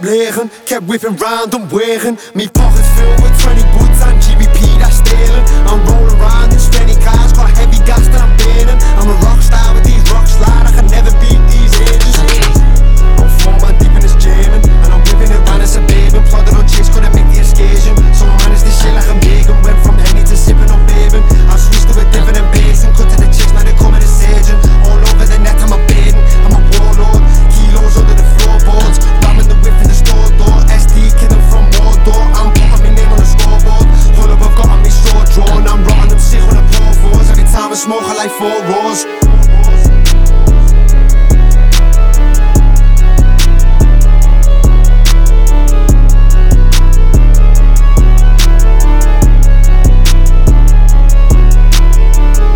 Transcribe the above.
leren. Kept whipping round and wearing. Me pockets filled with 20 boots and GBP that's stealing. I'm rolling around in 20 cars, got heavy gas that I'm burning. I'm a rock star with these rocks, lad, I can never beat these ages. I'm 4 man deep in this German, and I'm whipping it round a suburban. Plodding on chicks, couldn't make the excursion. So I managed this shit like I'm vegan. Went from Henny to sipping on bourbon. I switched to a different basin. Cut to the chicks, now they call me the surgeon. All over the net, I'm a burden. I'm a warlord. Kilos under the floorboards. Ramming the whip in the store door. SD killing from Mordor. I'm putting my name on the scoreboard. Hold up, I've got on me sword drawn. I'm rotting them sick on the poor fours. Every time I smoke, I like 4 roars.